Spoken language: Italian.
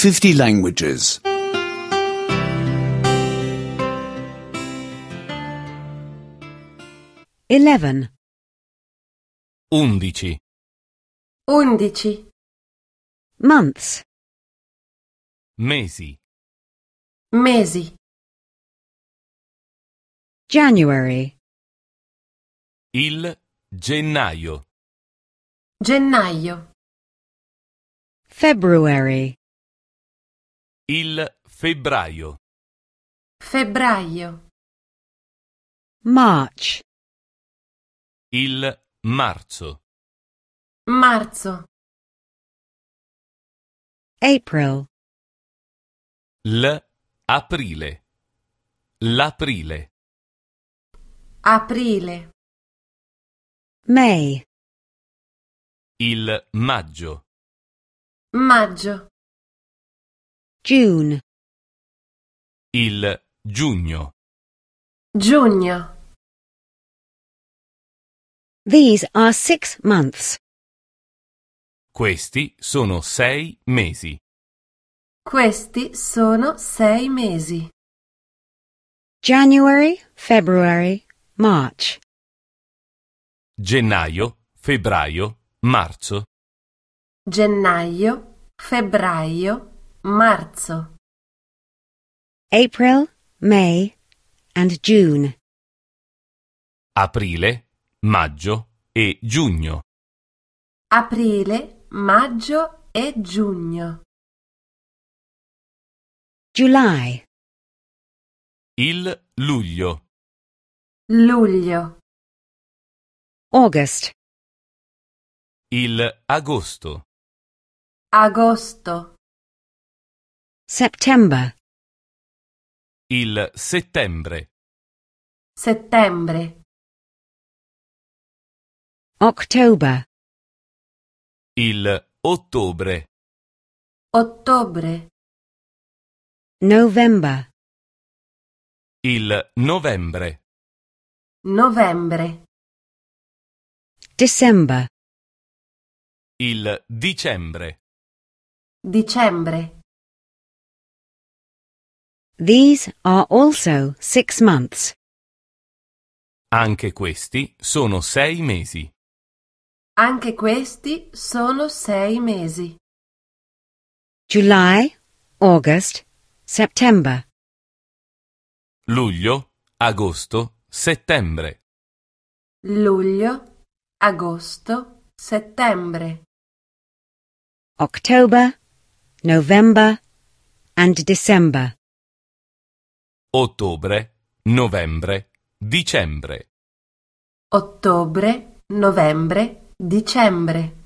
50 languages. 11. 11. 11. Months. Mesi. Mesi. January. Il gennaio. Gennaio. February. Il febbraio. Febbraio. March. Il marzo. Marzo. April. L'aprile. L'aprile. Aprile. May. Il maggio. Maggio. June. Il giugno. Giugno. These are 6 months. Questi sono 6 mesi. Questi sono 6 mesi. January, February, March. Gennaio, febbraio, marzo. Gennaio, febbraio, marzo. April, May, and June. Aprile, maggio e giugno. Aprile, maggio e giugno. July. Il luglio. Luglio. August. Il agosto. Agosto. September. Il settembre. Settembre. October. Il ottobre. Ottobre. November. Il novembre. Novembre. December. Il dicembre. Dicembre. These are also 6 months. Anche questi sono 6 mesi. Anche questi sono 6 mesi. July, August, September. Luglio, agosto, settembre. Luglio, agosto, settembre. October, November, and December. Ottobre, novembre, dicembre. Ottobre, novembre, dicembre.